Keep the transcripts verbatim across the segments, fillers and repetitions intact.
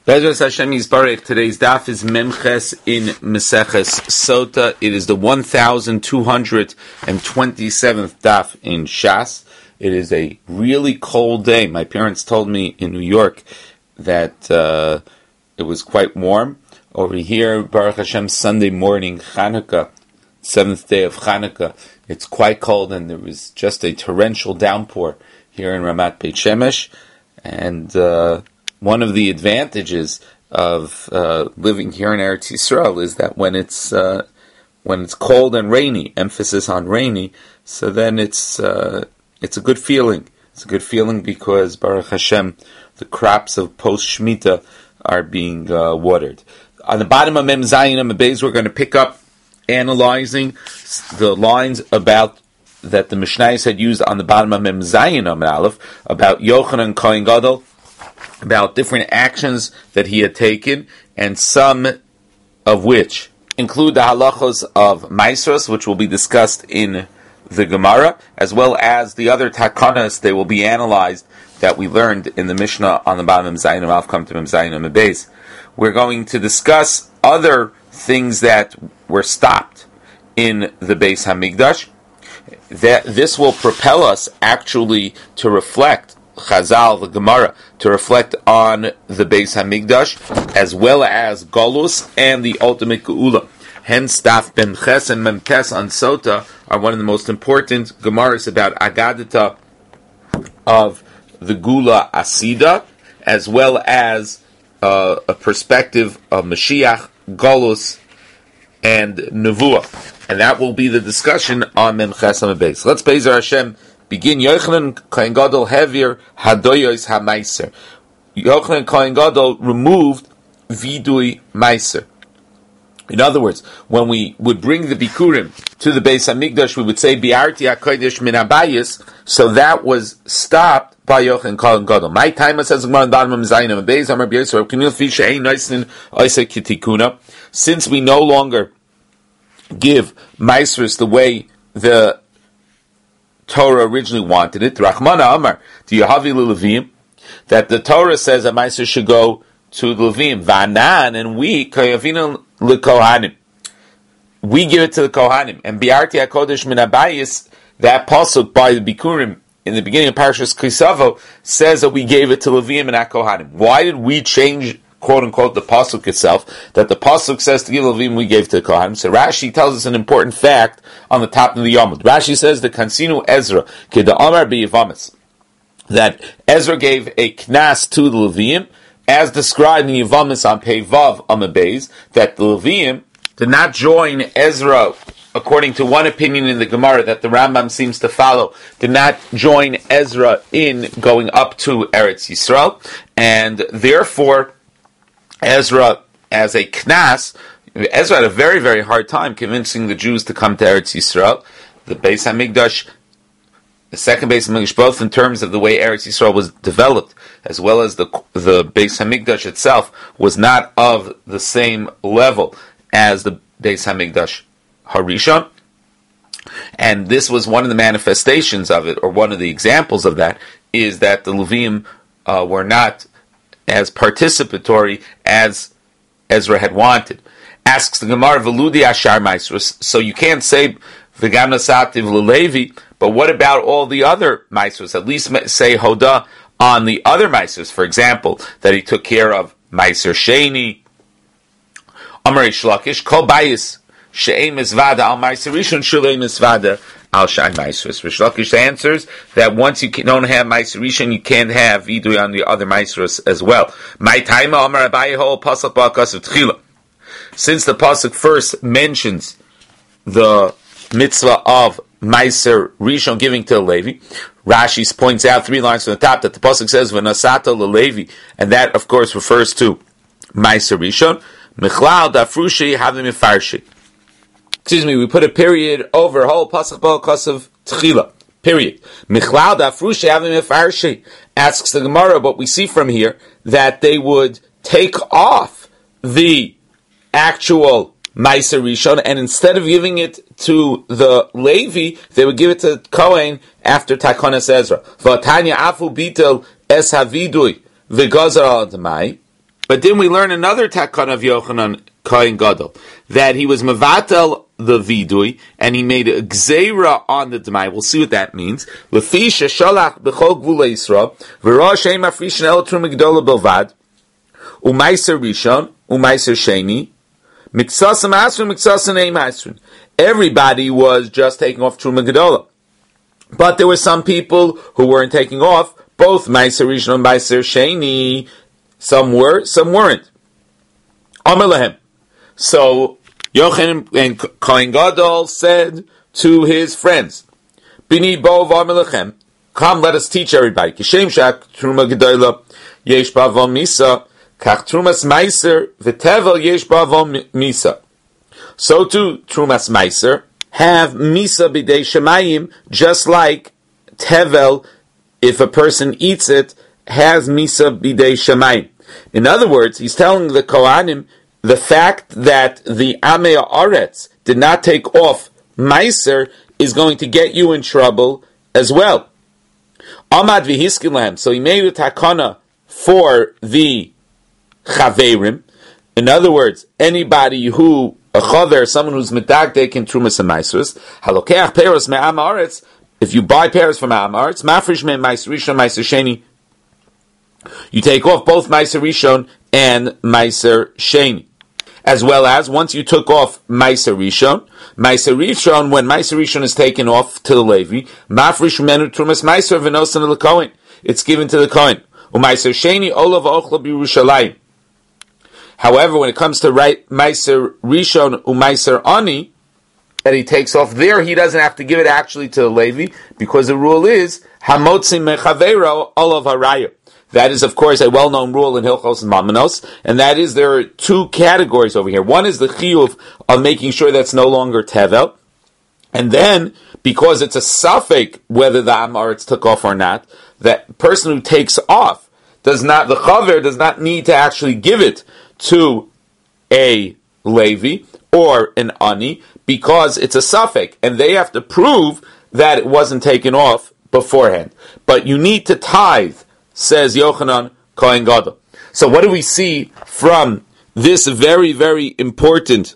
Bezras Hashem Yisbarech. Today's daf is Memches in Meseches Sota. It is the one thousand two hundred twenty-seventh daf in Shas. It is a really cold day. My parents told me in New York that uh, it was quite warm. Over here, Baruch Hashem, Sunday morning, Chanukah, seventh day of Chanukah, it's quite cold, and there was just a torrential downpour here in Ramat Beit Shemesh. And uh, one of the advantages of uh, living here in Eretz Yisrael is that when it's uh, when it's cold and rainy, emphasis on rainy, so then it's uh, it's a good feeling. It's a good feeling because Baruch Hashem, the crops of post Shemitah are being uh, watered. On the bottom of Mem Zayin and Beis, we're going to pick up analyzing the lines about that the Mishnayos had used on the bottom of Mem Zayin and Aleph about Yochanan Kohen Gadol, about different actions that he had taken, and some of which include the halachos of Maisros, which will be discussed in the Gemara, as well as the other takanas. They will be analyzed that we learned in the Mishnah on the bottom of Mem Zayin and Aleph. Come to Mem Zayin and Beis. We're going to discuss other things that were stopped in the Beis Hamikdash. That this will propel us actually to reflect Chazal, the Gemara, to reflect on the Beis Hamikdash, as well as Golus and the ultimate Geula. Hence, Daf Memches and Memtes on Sota are one of the most important Gemaras about Agadita of the Gula Asida, as well as uh, a perspective of Mashiach, Golus, and Nevuah. And that will be the discussion on Memches and Membeis. Let's Be'ezer Hashem begin. Yochanan Kohen Gadol Hevir Hadoyos HaMaiser. Yochanan Kohen Gadol removed Vidui Maiser. In other words, when we would bring the Bikurim to the Beis Hamikdash, we would say Bi'arti HaKodesh Min Abayis. So that was stopped by Yochanan Kohen Gadol. My time says Gemara Bottom of Zayin and Beis Amar B'Yosef Kinil Fisha Ein Noisin Oisei Kitikuna. Since we no longer give Maisros the way the Torah originally wanted it, Rachmana Amar, to Yahavi Levim, that the Torah says that Maisros should go to the Levim, Vanan, and we, Kayavina L'Kohanim, we give it to the Kohanim, and Bi'arti HaKodesh Min Abayis, that pasuk by the Bikurim, in the beginning of Parashas Kisavo, says that we gave it to Levim and HaKohanim. Why did we change, quote unquote, the pasuk itself, that the pasuk says to give Levim, we gave to the Kohanim? So Rashi tells us an important fact on the top of the Yomud. Rashi says the Kansinu Ezra, Keda Amar B'Yevamis, that Ezra gave a knas to the Levim, as described in Yevamis on Peivav Amabeis, that the Leviim did not join Ezra, according to one opinion in the Gemara that the Rambam seems to follow, did not join Ezra in going up to Eretz Yisrael, and therefore Ezra, as a knas, Ezra had a very, very hard time convincing the Jews to come to Eretz Yisrael. The Beis Hamikdash, the second Beis Hamikdash, both in terms of the way Eretz Yisrael was developed, as well as the the Beis Hamikdash itself, was not of the same level as the Beis Hamikdash Harishon. And this was one of the manifestations of it, or one of the examples of that, is that the Levim uh, were not as participatory as Ezra had wanted. Asks the Gemara, Veludi Ashar Maisros, so you can't say V'gam Nasativ L'Levi, but what about all the other Maisros? At least say Hoda on the other Maisros, for example, that he took care of Maiser Sheni, Amar Shlakish, Kol Bayis, She'em Mizvada al Maiser Rishon, Shulei Mizvada al Shai Maisros. Rish Lakish answers that once you don't have Maiser Rishon, you can't have Vidui on the other Maisros as well. My Taima Amar Abaye Hol Pasuk Ba'akas of Tchila. Since the pasuk first mentions the mitzvah of Maiser Rishon giving to the Levi, Rashi points out three lines from the top that the pasuk says V'nasata LeLevi, and that of course refers to Maiser Rishon. Michlal Dafrushi Havim Mefarshi. Excuse me, we put a period over whole pasuk b'akas of Tchila. Period. Michlal Dafrushi Havim Mefarshi. Asks the Gemara, but we see from here that they would take off the actual Maiser Rishon, and instead of giving it to the Levi, they would give it to Kohen after Takonas Ezra. V'atanya afu bitel es havidui v'gazar al demai. But then we learn another takana of Yochanan Kohen Gadol, that he was mevatel the vidui, and he made a gzeira on the demai. We'll see what that means. Lefisha shalach b'chol gvulei Yisrael, v'rosh she'em afrishin el truma gedola belvad, u'maiser rishon, u'maiser sheni, miksasam asrin, miksasam eim asrin. Everybody was just taking off truma gedola. But there were some people who weren't taking off both maiser rishon and maiser sheni. Some were, some weren't. Amar lahem. So Yochanan and Kohen Gadol said to his friends, Bini bo v'amar lechem, come, let us teach everybody. Kishem shak truma gedola yesh ba'avom misa, kach trumas meiser v'tevel yesh ba'avom misa. So too, trumas meiser have misa b'dei shemayim, just like tevel, if a person eats it, has misa b'dei shemayim. In other words, he's telling the Kohanim the fact that the Amei Aretz did not take off meiser is going to get you in trouble as well. Amad v'hiskin lahem. So he made a takana for the chaverim. In other words, anybody who a chaver, someone who's medagdek in trumas and meisers, halokeach peros me'am aretz. If you buy pears from am aretz, mafrish me meiser rishon meiser sheni. You take off both meiser rishon and meiser sheni. As well as, once you took off Meiser Rishon, Meiser Rishon, when Meiser Rishon is taken off to the Levi, Mafrish Menu Trumas Meiser V'nosan the Kohen. It's given to the Kohen. U'Meiser Sheni Olav Ochla B'Yerushalayim. However, when it comes to right Meiser Rishon U'Meiser Ani, that he takes off there, he doesn't have to give it actually to the Levi, because the rule is, Hamotzim Mechavero Olav Haraya. That is, of course, a well-known rule in Hilchos and Mamanos, and that is there are two categories over here. One is the chiyuv of making sure that's no longer tevel, and then, because it's a suffix whether the Amaretz took off or not, that person who takes off does not, the chaver does not need to actually give it to a Levi or an Ani, because it's a suffix, and they have to prove that it wasn't taken off beforehand. But you need to tithe, says Yochanan Kohen Gadol. So what do we see from this very, very important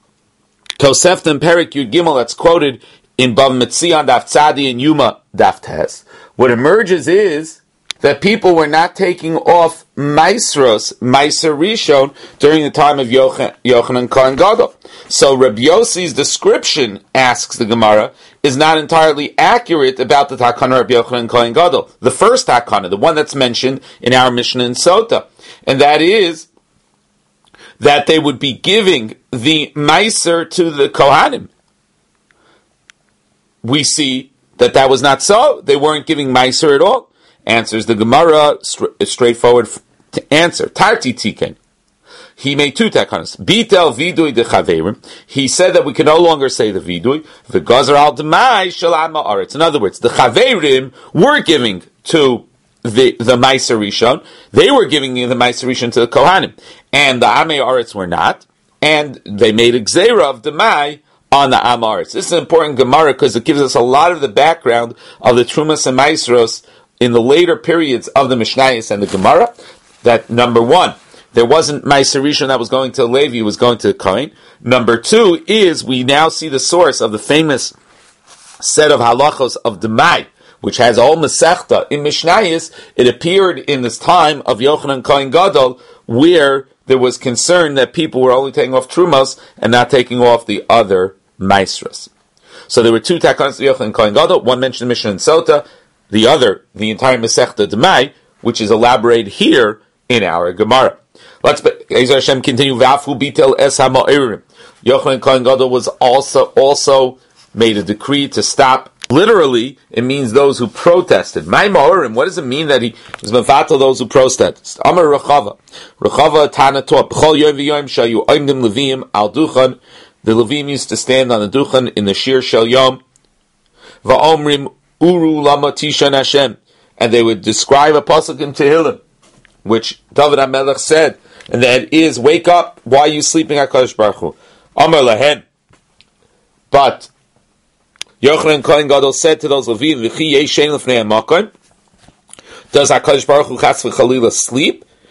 Tosefta and Perik Yud Gimel that's quoted in Bav Metzion Daf Tzadi and Yuma Daf Tes? What emerges is that people were not taking off Maisros, Meiser Rishon, during the time of Yochanan, Yochanan Kohen Gadol. So Rabbi Yossi's description, asks the Gemara, is not entirely accurate about the Takana Rabbi Yochanan Kohen Gadol. The first Takana, the one that's mentioned in our Mishnah in Sota, and that is that they would be giving the Meiser to the Kohanim. We see that that was not so. They weren't giving Meiser at all. Answers the Gemara, st- straightforward to answer. Tarti tiken. He made two takanas. Bitel vidui de chaverim. He said that we can no longer say the vidui. The gazer al demai shalama aretz. In other words, the chaverim were giving to the the meiser rishon. They were giving the meiser rishon to the kohanim, and the amei aretz were not. And they made a gzeira of demai on the amaretz. This is an important Gemara because it gives us a lot of the background of the trumas and meisros in the later periods of the Mishnayos and the Gemara. That number one, there wasn't Meiser Rishon that was going to Levi, it was going to the Kohen. Number two is, we now see the source of the famous set of halachos of Demai, which has all Masechta in Mishnayos. It appeared in this time of Yochanan Kohen Gadol, where there was concern that people were only taking off Trumas and not taking off the other Maestras. So there were two takanas of Yochanan Kohen Gadol, one mentioned in Mishnah and Sota, the other, the entire Masechta Demai, which is elaborated here in our Gemara. Let's Ezer Hashem continue. V'afu bitel es ha'ma'orim. Yochanan Kohen Gadol was also also made a decree to stop. Literally, it means those who protested. My ma'orim. What does it mean that he was mevatel those who protested? Amar Rechava. Rechava Tana taught. B'chol yom v'yom shayu oimdim levim al duchan. The levim used to stand on the duchan in the shir shel yom. Va'omrim uru lama tishan Hashem, and they would describe a pasuk in Tehillim, which David HaMelech said, and that is, wake up, why are you sleeping, HaKadosh Baruch Hu? Amar lahen. But Yochanan Kohen Gadol said to those Levim, V'chi yeshen l'fnei ha'makon, does HaKadosh Baruch Hu chas v'chalila sleep?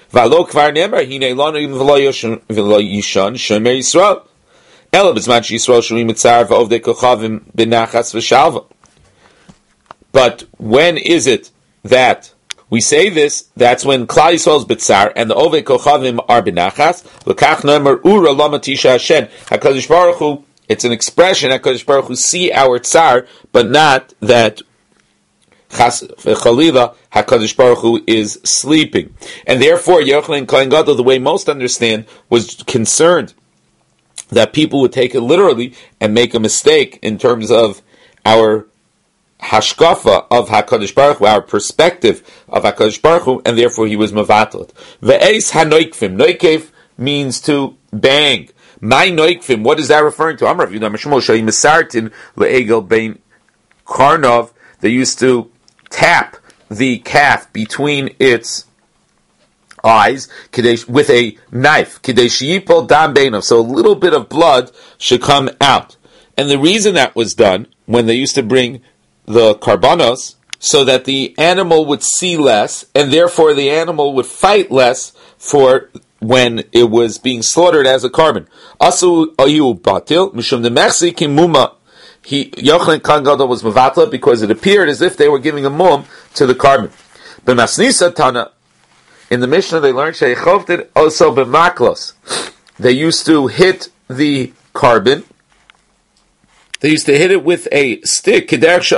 V'alo kvar nemer hinei lanu im v'lo yishan shomer Yisrael. Ela b'zman sheYisrael shomim mitzar v'ovdei kochavim b'nachas v'shalva. But when is it that we say this? That's when Klal Yisrael is b'tzar and the ovdei kochavim are b'nachas. L'kach nemer ura lama tisha Hashem. HaKadosh Baruch Hu, it's an expression, HaKadosh Baruch Hu see our tzar, but not that Chas v'chalila HaKadosh Baruch Hu is sleeping. And therefore, Yochanan Kohen Gadol, the way most understand, was concerned that people would take it literally and make a mistake in terms of our hashkafa of HaKadosh Baruch Hu, our perspective of HaKadosh Baruch Hu, and therefore he was mevatel. Ve'eis hanoikfim. Noikev means to bang. My noikfim, what is that referring to? Amrav Yudam Shmuel Shai Mesartin le'egel bein karnov. They used to tap the calf between its eyes with a knife, so a little bit of blood should come out. And the reason that was done when they used to bring the karbanos, so that the animal would see less, and therefore the animal would fight less for when it was being slaughtered as a carbon. Asu ayu batil mishum demechsi kimuma. He Yochanan Kohen Gadol was mevatla because it appeared as if they were giving a mum to the carbon. But Masnisa Tana, in the Mishnah they learned sheichovdid also b'maklos. They used to hit the carbon. They used to hit it with a stick,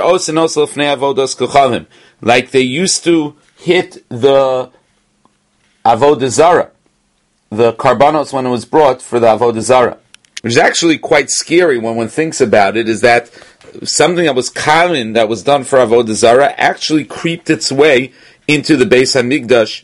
like they used to hit the avodah zara, the karbanos when it was brought for the avodah zara. Which is actually quite scary when one thinks about it, is that something that was common, that was done for avodah zara, actually creeped its way into the Beis HaMikdash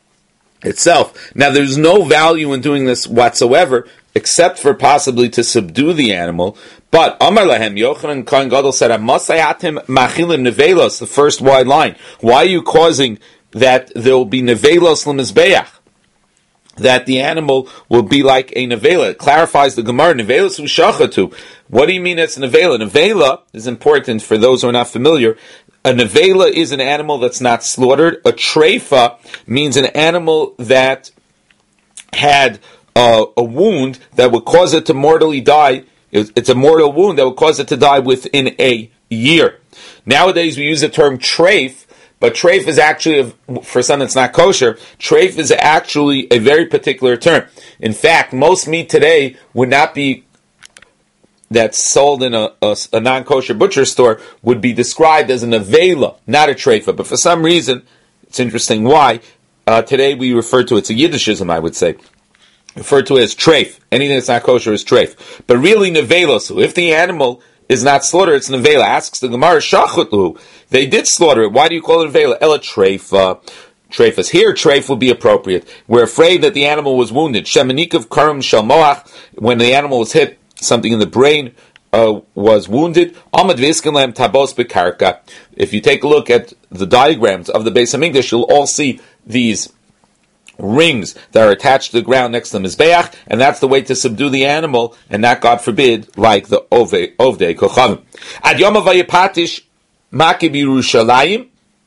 itself. Now, there's no value in doing this whatsoever, except for possibly to subdue the animal. But Amar Lahem, Yochanan Kohen Gadol said, "Amasayatim machilim nevelos." The first wide line. Why are you causing that there will be nevelos l'mizbeach? That the animal will be like a nevela. It clarifies the Gemara, nevelas u'shachatu. What do you mean it's nevela? Nevela is important for those who are not familiar. A nevela is an animal that's not slaughtered. A treifa means an animal that had uh, a wound that would cause it to mortally die. It's a mortal wound that would cause it to die within a year. Nowadays we use the term treif, but treif is actually, for some that's not kosher, treif is actually a very particular term. In fact, most meat today would not be, that's sold in a, a, a non-kosher butcher store, would be described as an avela, not a treifa. But for some reason, it's interesting why, uh, today we refer to it, it's a Yiddishism, I would say, refer to it as treif. Anything that's not kosher is treif. But really, nevela, so if the animal is not slaughtered, it's nevela. Asks the Gemara, shachutlu. They did slaughter it. Why do you call it nevela? Ela treifa. Treifas. Here, treif would be appropriate. We're afraid that the animal was wounded. Shemanikav karam shel moach. When the animal was hit, something in the brain uh, was wounded. Amad v'iskanlam tabos bekarka. If you take a look at the diagrams of the Beis HaMikdash, you'll all see these rings that are attached to the ground next to the Mizbeach, and that's the way to subdue the animal, and not, God forbid, like the Ovdei Kochavim. Ad Yom Havayipatish Makib Yerushalayim,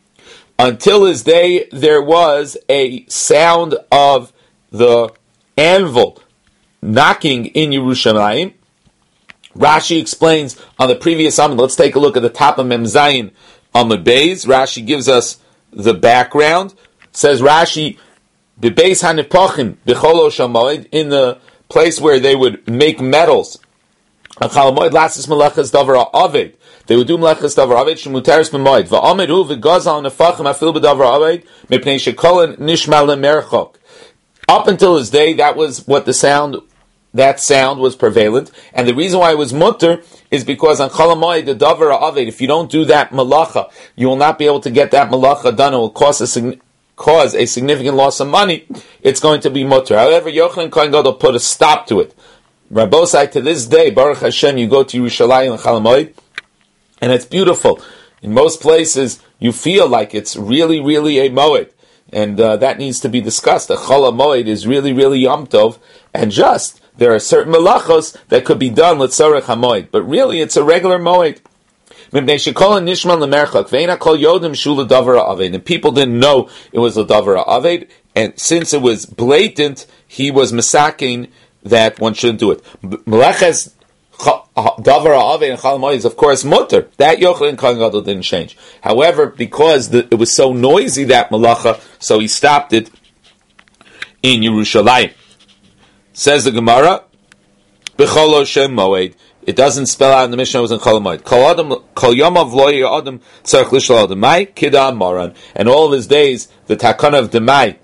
until his day there was a sound of the anvil knocking in Yerushalayim. Rashi explains on the previous Amud. Let's take a look at the top of Mem Zayin Amud Beis. Rashi gives us the background. Says Rashi, Bebeis hanipochim b'cholo shamoid, in the place where they would make metals. Chalamoid lasis melechas davar aved. They would do melechas davar aved shemutaris b'moid. Va'amidu v'gazal nefachim afil b'davar aved mipnei shekolen nishma lemerchok. Up until his day, that was what the sound. That sound was prevalent, and the reason why it was mutter is because on Chalamoid the davar aved, if you don't do that malacha, you will not be able to get that malacha done. It will cost a significant cause a significant loss of money. It's going to be mutter. However, Yochanan Kohen Gadol put a stop to it. Rabbosai, to this day, Baruch Hashem, you go to Yerushalayim and Chalamoid, and it's beautiful. In most places, you feel like it's really, really a moed, and uh, that needs to be discussed. A Chalamoid is really, really Yom Tov, and just, there are certain malachos that could be done with Tzorech HaMoed, but really it's a regular moed. And people didn't know it was a Davara Aved. and since it was blatant, he was masaking that one shouldn't do it. Meleches davar ha'avei and chal ha'moed is of course mutter. That yochel and kohen gadol didn't change. However, because the, it was so noisy, that malacha, so he stopped it in Yerushalayim. Says the Gemara, b'chol shem moed. It doesn't spell out in the Mishnah it was in Chol Hamoed. Kol adam, kol yomav lo yeh adam tzarich lishal demai kidam maran. And all of his days, the takana of demai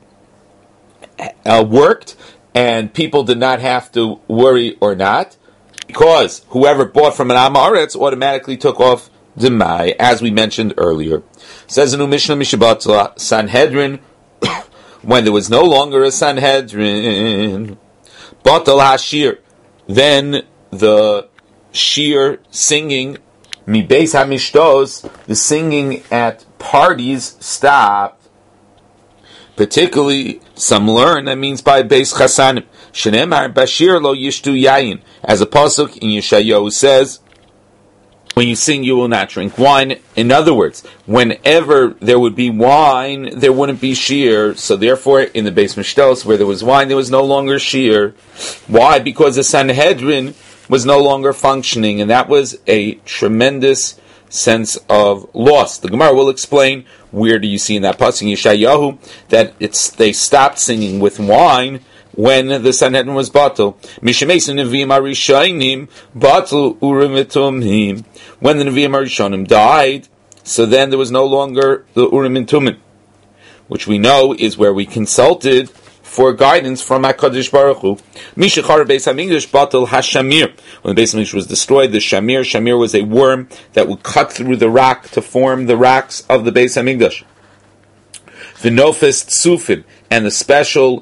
uh, worked, and people did not have to worry or not, because whoever bought from an Amaretz automatically took off demai, as we mentioned earlier. Says in Mishnah Mishabatla, Sanhedrin, when there was no longer a Sanhedrin, batal hashir, then the shir singing, mi beis hamishtos, the singing at parties stopped. Particularly, some learn that means by beis chasanim. Shenemar bashir lo yishtu yayin, as a pasuk in Yeshayahu says, when you sing, you will not drink wine. In other words, whenever there would be wine, there wouldn't be shir. So therefore, in the beis mishtos, where there was wine, there was no longer shir. Why? Because the Sanhedrin was no longer functioning, and that was a tremendous sense of loss. The Gemara will explain where do you see in that pasuk in Yeshayahu that it's they stopped singing with wine when the Sanhedrin was batel. Mishemeis Neviim Arishonim batel Urim Tumim. When the Neviim Arishonim died, so then there was no longer the Urim and Tumim, which we know is where we consulted for guidance from HaKadosh Baruch Hu. Mishachar Beis HaMikdash batel HaShamir. When the Beis HaMikdash was destroyed, the Shamir, Shamir was a worm that would cut through the rock to form the rocks of the Beis HaMikdash. V'nofes Tzufim, and the special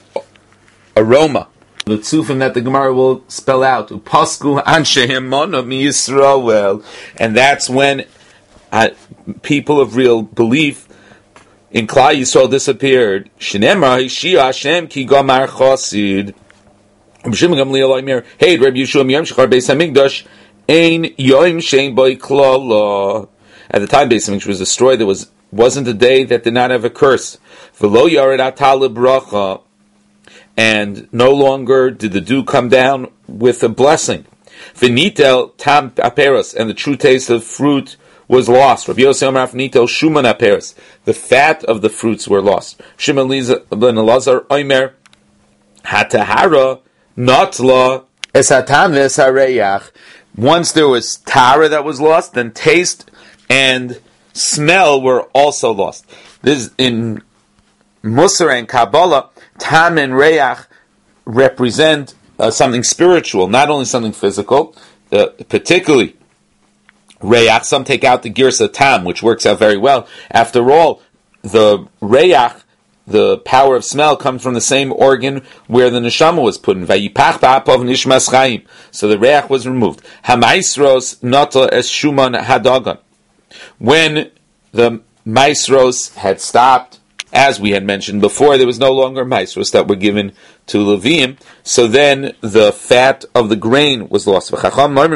aroma, the Tzufim that the Gemara will spell out, Upasku Anshehem Mono Mi Yisrael, and that's when uh, people of real belief in Klal Yisrael disappeared. Shneimar Shia Hashem Ki Gamar Chosid. B'Shem Gamliel Omer. Hey, Rabbi Yeshua Yom Shechar Beis Hamikdash Ein Yom Shein Boi Klala. At the time Beis Hamikdash was destroyed, there was wasn't a day that did not have a curse. V'lo Yared Atal Bracha, and no longer did the dew come down with a blessing. V'nitel Tam Aperos, and the true taste of fruit was lost. Rabbi Yossi Amar Nitel Shuman Aperos, the fat of the fruits were lost. Shimon ben Elazar Omer Hatahara Notla Esatam Vesareyach. Once there was tara that was lost, then taste and smell were also lost. This is in Musar and Kabbalah. Tam and Reach represent uh, something spiritual, not only something physical, uh, particularly Reach. Some take out the Girsa Tam, which works out very well. After all, the Reach, the power of smell, comes from the same organ where the Neshama was put in. Vayipach ba'apov nishmas chayim. So the Reach was removed. Hamaisros nata es shuman hadagan. When the Maisros had stopped, as we had mentioned before, there was no longer maisros that were given to Leviim, so then the fat of the grain was lost. And the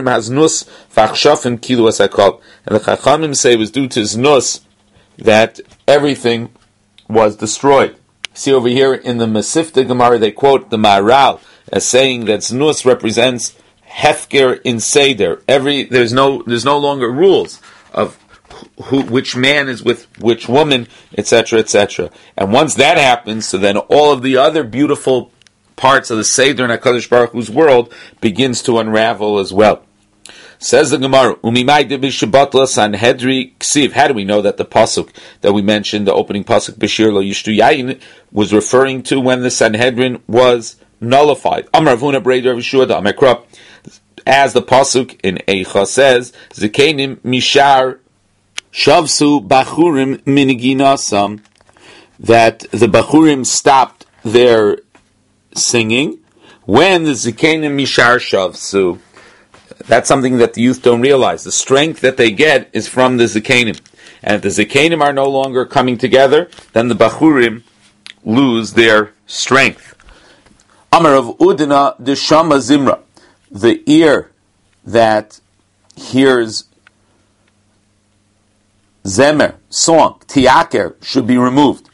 Chachamim say it was due to znus that everything was destroyed. See over here in the Masifta Gemara, they quote the Maharal as saying that znus represents hefker in seder. Every there's no there's no longer rules of who, which man is with which woman, et cetera, et cetera. And once that happens, so then all of the other beautiful parts of the Seder and HaKadosh Baruch Hu's world begins to unravel as well. Says the Gemara, Umimai de Bishabatla Sanhedri Ksiv. How do we know that the pasuk that we mentioned, the opening pasuk Bashir Lo Yishtu Yayin, was referring to when the Sanhedrin was nullified? Amar Avuna Breder Vishua da Amekrop. As the pasuk in Eicha says, Zikenim Mishar Shavsu Bachurim Miniginasam, that the Bachurim stopped their singing when the Zikenim Mishar Shavsu. That's something that the youth don't realize. The strength that they get is from the Zikenim. And if the Zikenim are no longer coming together, then the Bachurim lose their strength. Amar of Udina de Shama Zimra. The ear that hears Zemer, song, Tiaker, should be removed.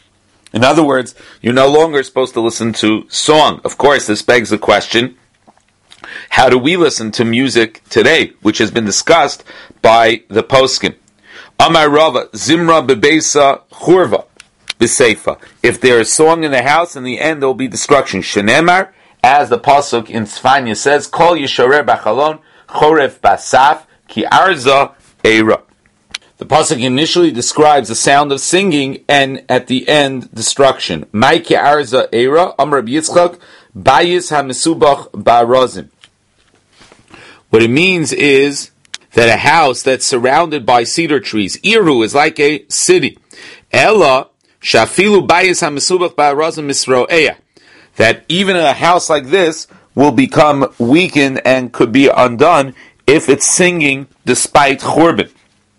In other words, you're no longer supposed to listen to song. Of course, this begs the question, how do we listen to music today, which has been discussed by the poskim? Amar Rava, Zimra bebeisa churva b'seifa. If there is song in the house, in the end there will be destruction. Shenemar, as the pasuk in Tzfanya says, Kol yisharer b'chalon choref basaf ki arza eira. The pasuk initially describes the sound of singing, and at the end, destruction. Mai ki arza eira, Amar Rabbi Yitzchak, bayis ha-mesubach ba'arozim. What it means is that a house that's surrounded by cedar trees, Iru is like a city. Ella shafilu bayis ha-mesubach ba'arozim misro'eya. That even a house like this will become weakened and could be undone if it's singing despite churban.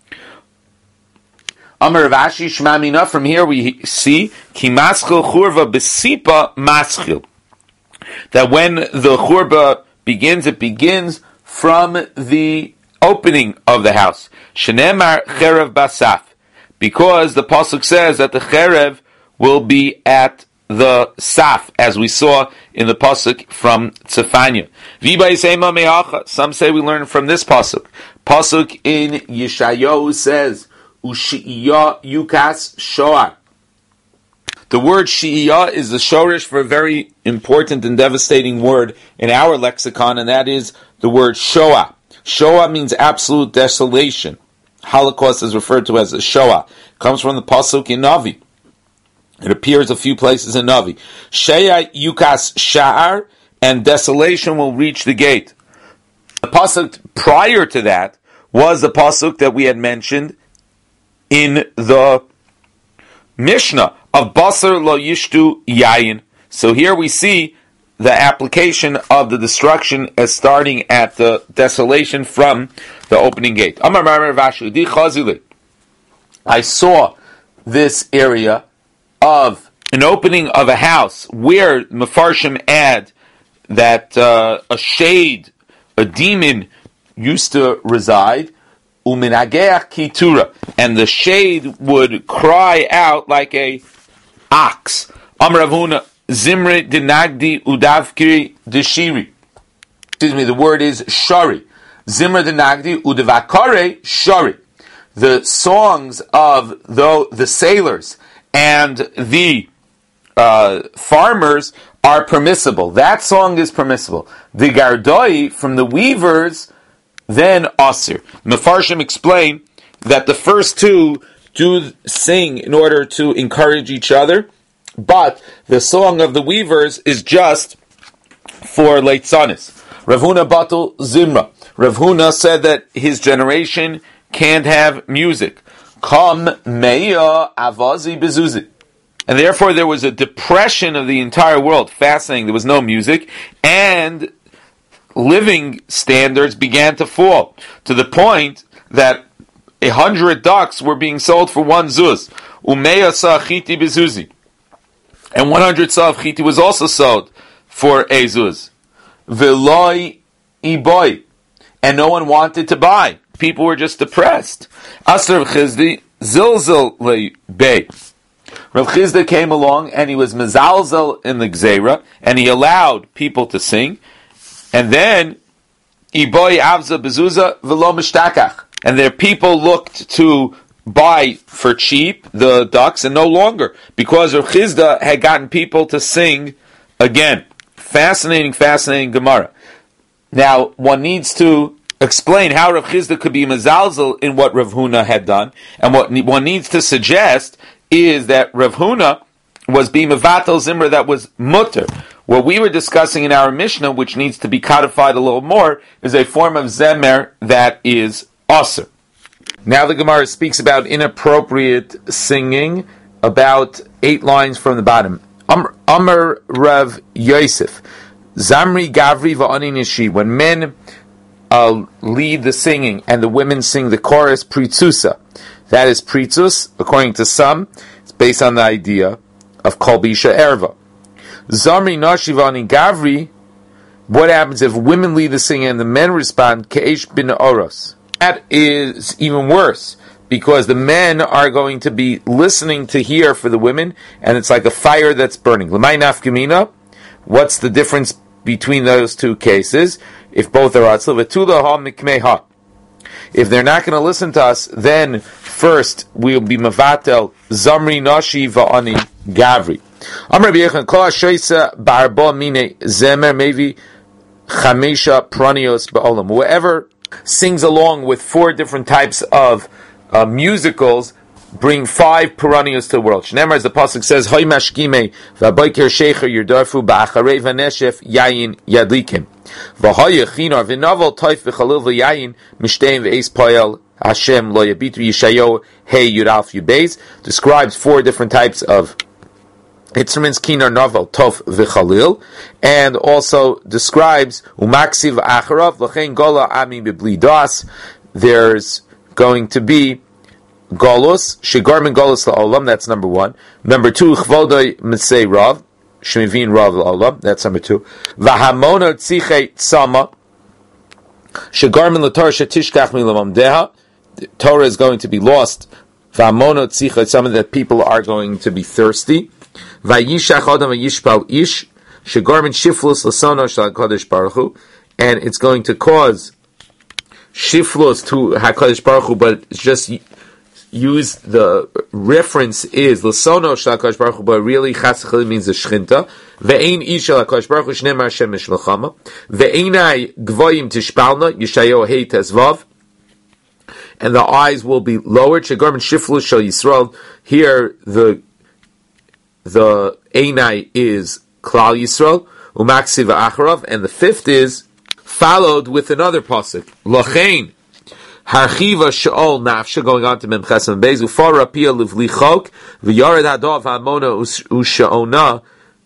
Amar Rav Ashi Shema Mina, from here we see ki maschil churva b'sipa maschil. That when the churba begins, it begins from the opening of the house. Shenemar cherev basaf. Because the pasuk says that the cherev will be at the saf, as we saw in the pasuk from Tzefanya. Some say we learn from this pasuk. Pasuk in Yeshayahu says, Ushi'iyah yukas shoar. The word shi'iyah is the shorish for a very important and devastating word in our lexicon, and that is the word shoah. Shoah means absolute desolation. Holocaust is referred to as a shoah. It comes from the pasuk in Navi. It appears a few places in Navi. Sheya yukas sha'ar, and desolation will reach the gate. The pasuk prior to that was the pasuk that we had mentioned in the Mishnah of Basar lo yishtu yayin. So here we see the application of the destruction as starting at the desolation from the opening gate. I saw this area of an opening of a house where Mefarshim add that uh, a shade, a demon used to reside, uminageach kitura, and the shade would cry out like a ox. Amar Rav Huna, Zimri dinagdi udavkiri deshiri. Excuse me, the word is shari. Zimri dinagdi udavakare shari. The songs of the, the sailors and the uh, farmers are permissible. That song is permissible. The gardoi from the weavers, then asir. Mefarshim explain that the first two do sing in order to encourage each other, but the song of the weavers is just for Leitzanis. Rav Huna batul Zimra. Rav Huna said that his generation can't have music. Kam meya avazi bezuzi. And therefore there was a depression of the entire world. Fascinating. There was no music, and living standards began to fall to the point that a hundred ducks were being sold for one zuz. Umeya sa'achiti bezuzi. And one hundred sa of chiti was also sold for a zuz. Veloi iboy. And no one wanted to buy. People were just depressed. Asr Chizdi zilzil bei. Rav Chizda came along and he was mezalzel in the gzeira, and he allowed people to sing. And then iboy avza bezuza velo mishtakach. And their people looked to buy for cheap the ducks, and no longer, because Rav Chizda had gotten people to sing again. Fascinating, fascinating Gemara. Now, one needs to explain how Rav Chizda could be mezalzel in what Rav Huna had done, and what one needs to suggest is that Rav Huna was being mevatel zimra that was mutter. What we were discussing in our Mishnah, which needs to be codified a little more, is a form of zemer that is aser. Now the Gemara speaks about inappropriate singing, about eight lines from the bottom. Amr, Amr Rav Yosef, Zamri Gavri va'ani nishi. When men uh, lead the singing and the women sing the chorus, pritzusa. That is pritzus, according to some. It's based on the idea of kol bisha erva. Zamri nashi va'ani Gavri. What happens if women lead the singing and the men respond, ke'esh bin oros? That is even worse, because the men are going to be listening to hear for the women, and it's like a fire that's burning. L'may nafkamina, what's the difference between those two cases? If both are atzla, v'tula ha mikmei ha. If they're not going to listen to us, then first we'll be mavatel zamri nashi va'ani gavri. Amar b'yechan kol ha-shoysa ba'arba mine zemer mevi chamesha pranios ba'olam. Whoever sings along with four different types of uh, musicals bring five Puranios to the world. Shneimar, as the pasuk says, Hoy mashkime v'aboiker shecher yirdarfu ba'acharei v'neshef yayin yadlikim v'hoye chinar v'navel toif v'chalil v'yayin mishtein v'eis poyel Hashem lo yabitu Yeshayo hey yudalf yubeis describes four different types of instruments, kinar, novel, tof, v'chalil, and also describes umaksiv acharav l'chein gola ami b'bli das. There's going to be Golos, Shigarmin Golos La'olam, that's number one. Number two, Chvodoi Mitzei Rav, Shemivin Rav La'olam, that's number two. Vahamona Tziche Tzama, Shigarmin L'Torah Shetishkach Milamam Deha, Torah is going to be lost. Vahamona Tziche Tzama, that people are going to be thirsty. Vayishach Adam Vayishpal Ish, Shigarmin Shiflus L'Sono Shal Kodesh Baruch Hu, and it's going to cause Shiflus to HaKadosh Baruch Hu, but it's just use the reference is Lasono Shalakash Baruch Hu, but really Chasachali means the Shchinta. Ve'ein Isha Lakash Baruch Hu Shneimar Hashem Mishmachama. Ve'einai Gvoyim Tishpalna Yeshayo Hei Tezvav. And the eyes will be lowered. Shegorman Shiflu Shal Yisrael. Here the the Einai is Klal Yisrael. Umaksiv Acharav. And the fifth is followed with another pasuk. Lachein Harchiva Shaol Nafsha, going on to Memches and Beis, Ufara Pia Livlichok, V'yared Hadav Hamona Ushaona,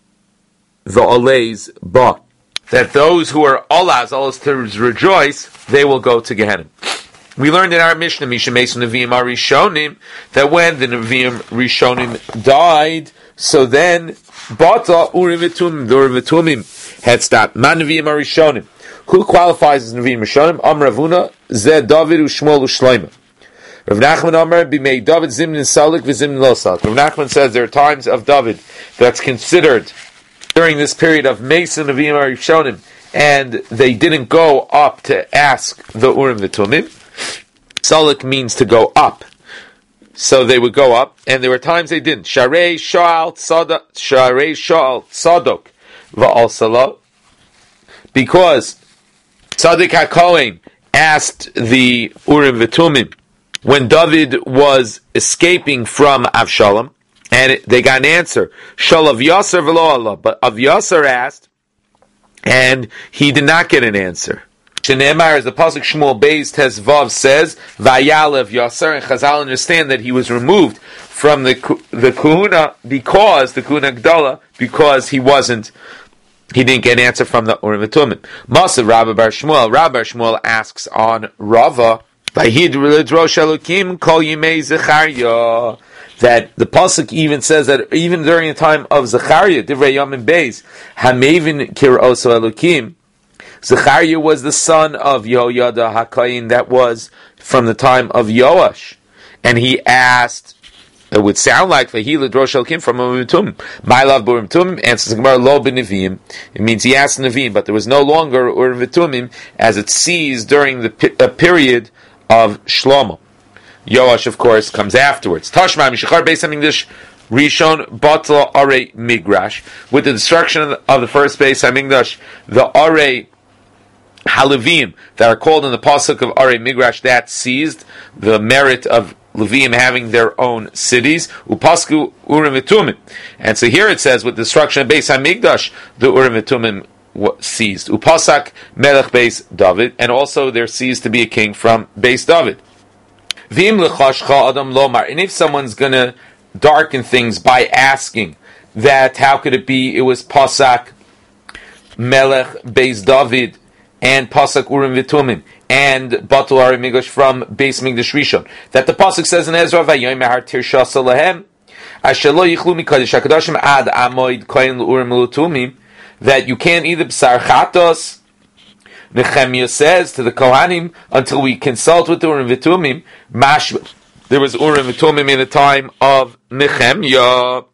V'oleis Ba. That those who are Olas, Olas to rejoice, they will go to Gehenna. We learned in our Mishnah, Misha Meson Nevi'im Arishonim, that when the Nevi'im Rishonim died, so then, Bata Urim V'tumim, the Urim V'tumim had stopped. Man Nevi'im Arishonim. Who qualifies as Nevi'im Rishonim? Am Ravuna, Zeh David Ushmuel Ushleima. Rav Nachman Amar, B'mei David Zimnin Salik V'Zimnin Lo Salik. Rav Nachman says there are times of David that's considered during this period of Mason Nevi'im Rishonim, and they didn't go up to ask the Urim V'tumim. Salik means to go up. So they would go up, and there were times they didn't. Sharei Sha'al Tzadok, Sharei Sha'al Tzadok V'al Salah. Because Tzaddik HaKohen asked the Urim V'tumim when David was escaping from Avshalom, and it, they got an answer. Shal Avyasar v'lo Allah. But Avyasar asked, and he did not get an answer. Shenemar, as the pasuk Shmuel Beis Tezvav says, Vayalev Yasar, and Chazal understand that he was removed from the the Kahuna because the Kahuna Gdala because he wasn't. He didn't get an answer from the Urim V'tumim. Masa Rabbi Bar Shmuel. Rabbi Bar Shmuel asks on Rava, Vayid L'drosh Elokim Kol Yimei Zechariah, that the pasuk even says that even during the time of Zechariah, Divrei Yom Beis, Hamevin Kir'oso Elokim, Zechariah was the son of Yehoyada HaKohen that was from the time of Yoash, and he asked. It would sound like Vahila Drosh Elkim from Urim V'tumim. My love Urim V'tumim answers the Gemara Lo B'Neviim. It means he asked Neviim, but there was no longer Urim V'tumim as it ceased during the pi- period of Shlomo. Yoash, of course, comes afterwards. Tashma Mishachar Beis HaMikdash Rishon Batla Arei Migrash. With the destruction of the, of the first Beis HaMikdash, the Arei Halavim that are called in the pasuk of Arei Migrash, that seized the merit of Leviim having their own cities, upasku Urim V'tumim, and so here it says with the destruction of Beis Hamikdash, the Urim V'tumim seized. Upasak Melech Beis David, and also there ceased to be a king from Beis David. V'im lechashcha adam lomar, and if someone's going to darken things by asking that, how could it be? It was Pasak Melech Beis David and Pasak Urim V'tumim and Batul Arei Migrash from Beis Mikdash Rishon. That the pasuk says in Ezra, "Vayomer har tirshasa lahem, asher lo yichlu mikadosh hakadoshim ad amoid kohen l'urim l'tumim." That you can't eat the b'sar chatos. Nehemiah says to the Kohanim until we consult with the Urim V'tumim. Mashma there was Urim V'Tumim in the time of Nehemiah.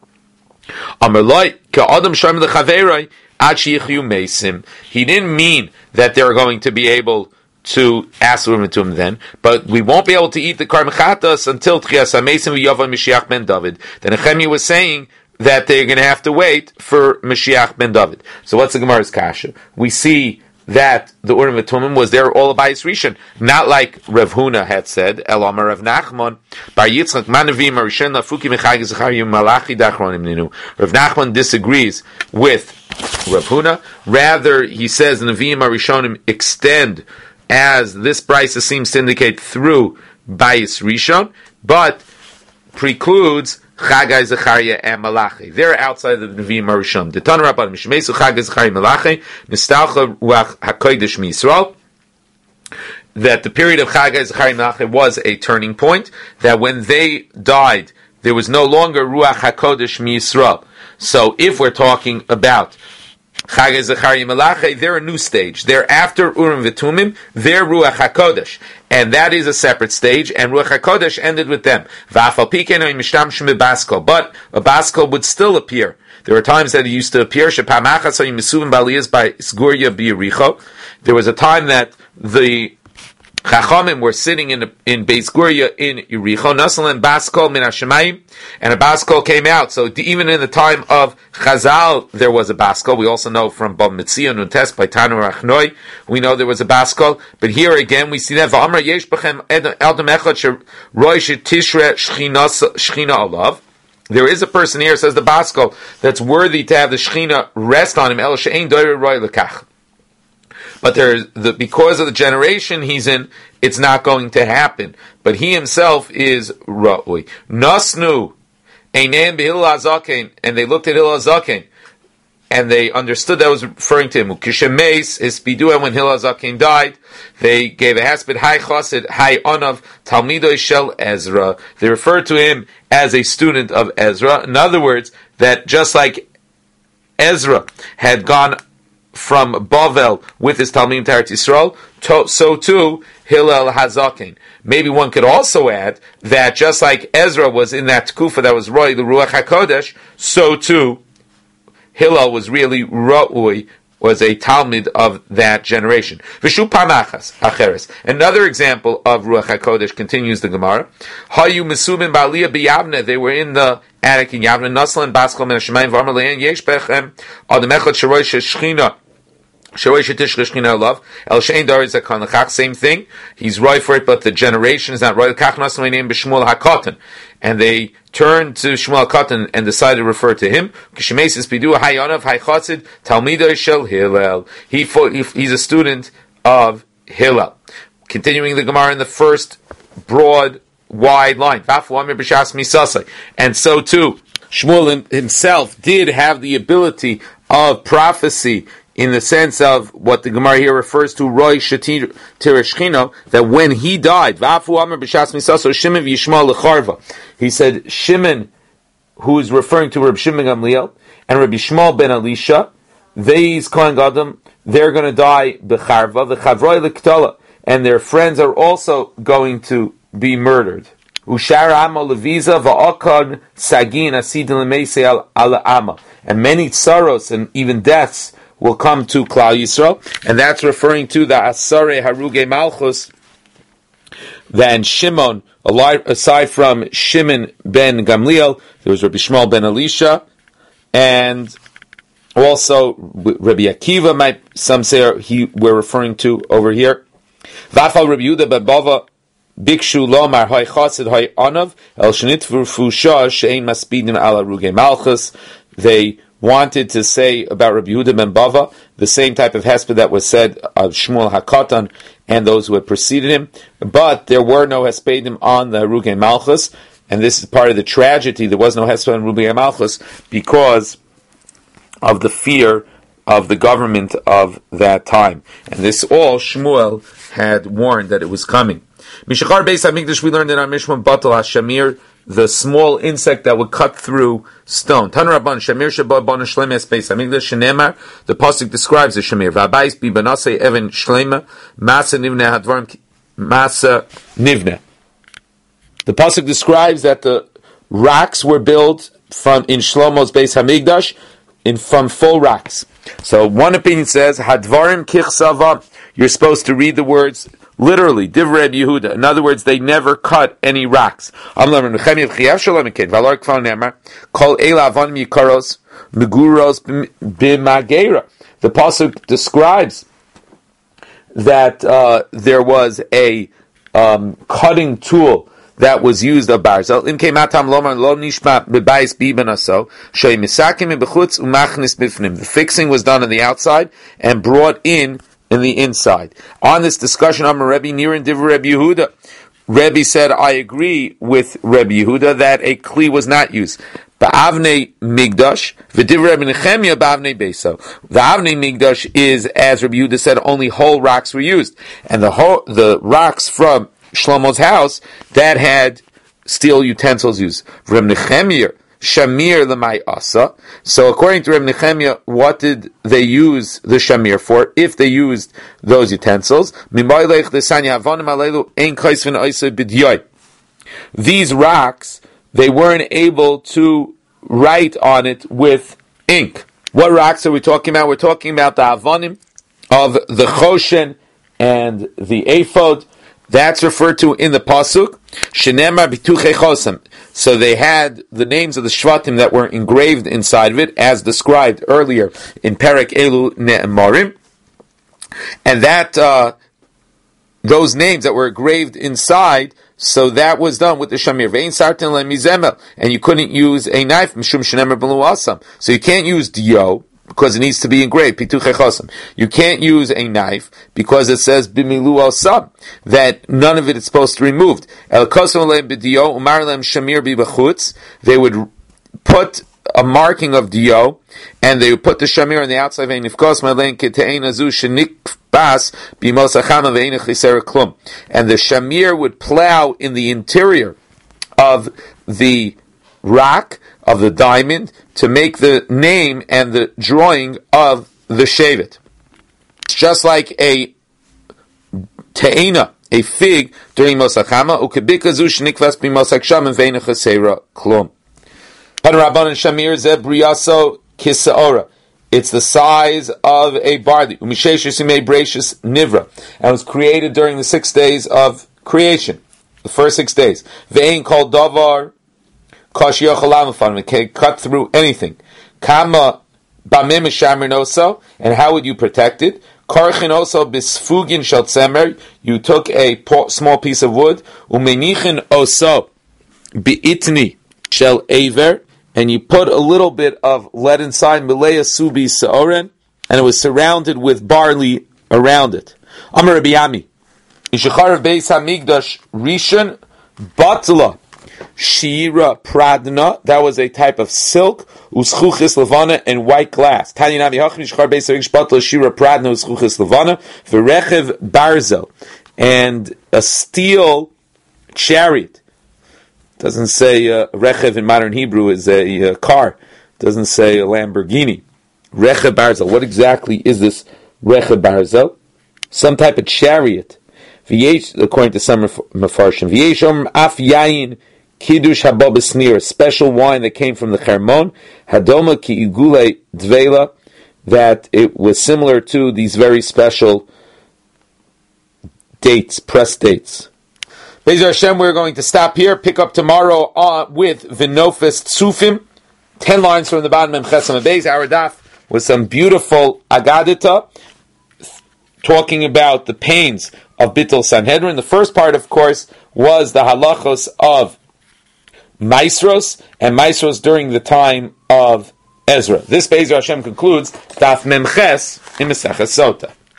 He didn't mean that they're going to be able to ask Urim V'Tumim then, but we won't be able to eat the Karmechatas until Tchias HaMesim V'Yava Mashiach ben David. Then Nehemiah was saying that they're going to have to wait for Mashiach ben David. So what's the Gemara's kasha? We see that the Urim V'Tumim was there all about Yisrishon, not like Rav Huna had said, El Amar Rav Nachman, Bar Yitzchak Manavim Arishan Lafuki Mechag Zechariah Malachi Dachronim Ninu. Rav Nachman disagrees with Rav Huna. Rather, he says the Nevi'im Arishonim extend, as this brisa seems to indicate, through Bayis Rishon, but precludes Chagai, Zechariah, and Malachi. They're outside of the Nevi'im Arishon. The Tanur Rabban Mishmesu Chagai, Zechariah, Malachi Nistalcha Ruach HaKodesh MiYisrael. That the period of Chagai, Zechariah, Malachi was a turning point. That when they died, there was no longer Ruach HaKodesh MiYisrael. So if we're talking about Chagai, Zechariah, Malachi, they're a new stage. They're after Urim V'Tumim, they're Ruach HaKodesh. And that is a separate stage, and Ruach HaKodesh ended with them. But a Baskel would still appear. There were times that it used to appear, there was a time that the Chachamim were sitting in in Beis Guria in Yericho, Nasal and Baskol min Hashemayim, and a Baskol came out. So even in the time of Chazal, there was a Baskol. We also know from Bava Metzia Nuntes by Tanur Achnoi, we know there was a Baskol. But here again, we see that V'amar yesh b'chem Adam echad sheroy shetishre shchina alav. There is a person here, says the Baskol, that's worthy to have the Shechina rest on him. El she'ein doire roy lekach. But there, the, because of the generation he's in, it's not going to happen. But he himself is ra'ui. Nasnu, eineim b'Hillel HaZaken, and they looked at Hillel HaZaken, and they understood that was referring to him. Kishemeis is bidua, when Hillel HaZaken died, they gave a haspid, Hai Chosid, Hai Onav, Talmidoi Shel Ezra. They referred to him as a student of Ezra. In other words, that just like Ezra had gone from Bavel with his Talmidim to Eretz Yisrael, to, so too Hillel HaZaken. Maybe one could also add that just like Ezra was in that Tkufa that was Roy, the Ruach HaKodesh, so too Hillel was really Ra'ui, was a Talmid of that generation. Vishu Pamachas Acheres. Another example of Ruach HaKodesh, continues the Gemara. Hayu Mesubim Ba'aliyah B'Yavne. They were in the attic in Yavne. Naslan Baskal Men Hashemayim V'Amar Le'en Yesh Bechem Adam Echad Sheroy Shechina Same thing. He's right for it, but the generation is not right. And they turned to Shmuel HaKatan and decided to refer to him. He fought, he's a student of Hillel. Continuing the Gemara in the first broad, wide line. And so too, Shmuel himself did have the ability of prophecy, in the sense of what the Gemara here refers to, Roy Shatir Tireshchino, that when he died, he said, Shimon, who is referring to Reb Shimon Gamliel, and Rabbi Shmuel ben Elisha, these Kohen Gadol, they're going to die b'charva, the Chavroi l'Ktala, and their friends are also going to be murdered. Ushar Amo Leviza va'akad sagin asidin lemeisei al Ama, and many sorrows and even deaths will come to Klal Yisrael, and that's referring to the Asare Haruge Malchus. Then Shimon, aside from Shimon ben Gamliel, there was Rabbi Shmuel ben Elisha, and also Rabbi Akiva, might some say he we're referring to over here. Vafal Rabbi Yehuda ben Bava Bikshu Lomar Hay Chasid Hay Anav El Shnit Fusha Shein Maspidim Ala Ruge Malchus. They wanted to say about Rabbi Yehuda ben Bava the same type of hesped that was said of Shmuel HaKatan and those who had preceded him, but there were no hespedim on the Haruge Malchus, and this is part of the tragedy. There was no hesped on Haruge Malchus because of the fear of the government of that time, and this all Shmuel had warned that it was coming. Mishachar Beis Hamikdash, we learned in our Mishmah Batal HaShamir, the small insect that would cut through stone. Tan Rabban Shamir Sheba Bon Shlema Beis Hamikdash Shenemar. The pasuk describes the Shamir. V'abayis bi banasei even Shlema Masa Nivne Hadvarim Masa Nivne. The pasuk describes that the rocks were built from in Shlomo's Beis Hamikdash in from full rocks. So one opinion says Hadvarim Kichsava. You're supposed to read the words literally. Divrei Rabbi Yehuda. In other words, they never cut any rocks. Kol Eila Avanim Yikaros Meguros B'Magera. The pasuk describes that uh, there was a um, cutting tool that was used of barzel. The fixing was done on the outside and brought in in the inside. On this discussion, I'm a Rebbe near in Divrei Rebbe Yehuda. Rebbe said, I agree with Rebbe Yehuda that a kli was not used. Ba'avnei migdash, v'divrei Rebbe Nechemia ba'avnei beso. The avnei migdash is, as Rebbe Yehuda said, only whole rocks were used, and the whole, the rocks from Shlomo's house that had steel utensils used. Reb Nechemia shamir l'may asa. So according to Reb Nechemia, what did they use the shamir for? If they used those utensils, these rocks, they weren't able to write on it with ink. What rocks are we talking about? We're talking about the avonim of the choshen and the ephod. That's referred to in the pasuk. Shenemar bituchei chosam. So they had the names of the shvatim that were engraved inside of it, as described earlier in Perek Elu Ne'emarim, and that uh, those names that were engraved inside. So that was done with the shamir. Ve'in sartin le'mizemel, and you couldn't use a knife. Mishum shenemar b'lu asam. So you can't use dio, because it needs to be engraved. Pituchei chosam. You can't use a knife because it says bimilu al sab, that none of it is supposed to be removed. El kosam leim b'dio umar leim shamir b'bachutz. They would put a marking of dio, and they would put the shamir on the outside. And the shamir would plow in the interior of the rock, of the diamond, to make the name and the drawing of the shevet. It's just like a te'ena, a fig, during Mosachama, ukebikazu shnikvas b'mosak sham and ve'ena chasera klum. Panaraban shamir ze briyaso kisaora. It's the size of a barley. Umishesh yisimei breishis nivra. And it was created during the six days of creation. The first six days. Ve'ein kol davar it can cut through anything. Kama bamim shamrinoso, and how would you protect it? Karchin also bisfugin shel tzemer. You took a small piece of wood. Umenichin oso biitni shel aver, and you put a little bit of lead inside. Milea subi seoren, and it was surrounded with barley around it. Amar Rabbi Yami, Yishachar Beis Hamikdash Rishon Batla. Shira Pradna, that was a type of silk, uschuchis levana, and white glass. Tani nami hachmi shchar beisar ishbatla Shira Pradna uschuchis levana, v'rechev barzel, and a steel chariot. Doesn't say uh, rechev in modern Hebrew is a uh, car. Doesn't say a Lamborghini. Rechev barzel. What exactly is this rechev barzel? Some type of chariot. V'yesh, according to some mefarshim, v'yesh om af yayin Kiddush haba b'snir, a special wine that came from the Chermon, Hadoma ki igule dvela, that it was similar to these very special dates, press dates. Be'ezer Hashem, we're going to stop here, pick up tomorrow uh, with Vinofis Tzufim, ten lines from the bottom, Memchesam Beis, our daf, with some beautiful Agadita, talking about the pains of Bittul Sanhedrin. The first part, of course, was the halachos of Maisros, and Maisros during the time of Ezra. This Be'ezer Hashem concludes Daf Memches in Maseches Sota.